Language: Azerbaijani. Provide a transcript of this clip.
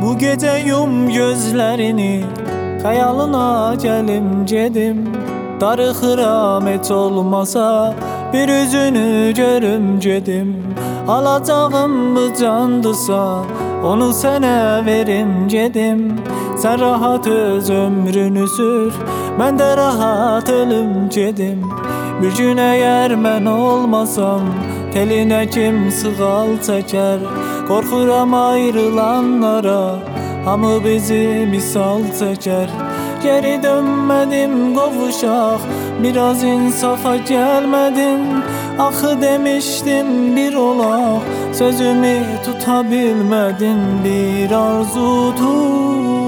Bu gece yum gözlerini, hayalına gelim gedim. Darıxıram heç olmasa bir üzünü görüm gedim. Alacağım bu candısa onu sənə verim gedim. Sen rahat öz ömrünü sür, ben de rahat ölüm gedim. Bir gün eğer mən olmasam, teline kim sığal çeker? Korkuram ayrılanlara, hamı bizi misal çeker. Geri dönmedim qovuşaq, biraz insafa gelmedin. Axı demiştim bir olaq, sözümü tutabilmedin. Bir arzu tut